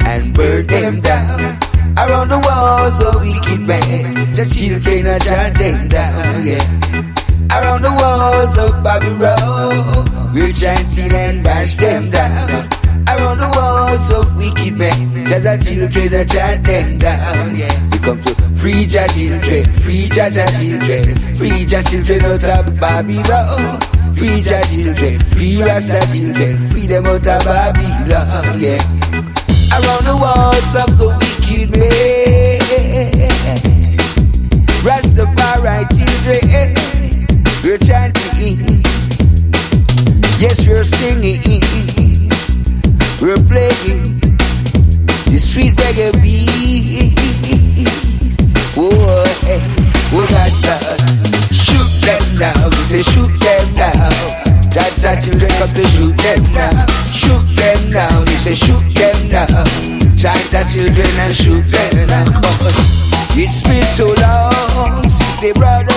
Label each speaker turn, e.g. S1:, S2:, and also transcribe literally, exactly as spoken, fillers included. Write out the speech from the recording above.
S1: and burn them down. Around the walls of wicked men, just children are shot them down, yeah. Around the walls of Babylon, we're chanting and bash them down. Around the walls of wicked men, just a children are shot them down, yeah. We come to free your children, free your children, free your children out of Babylon. Free your children, free Rasta children, free them out of Babylon, yeah. Around the walls of the wicked men, Rastafari children, we're chanting, yes we're singing, we're playing the sweet reggae beat. Oh, hey, oh gosh, Lord, shoot them down, we say shoot them down. Jaja children come to shoot them down, shoot them down, we say shoot them down. Jaja children and shoot them down. It's been so long since they brought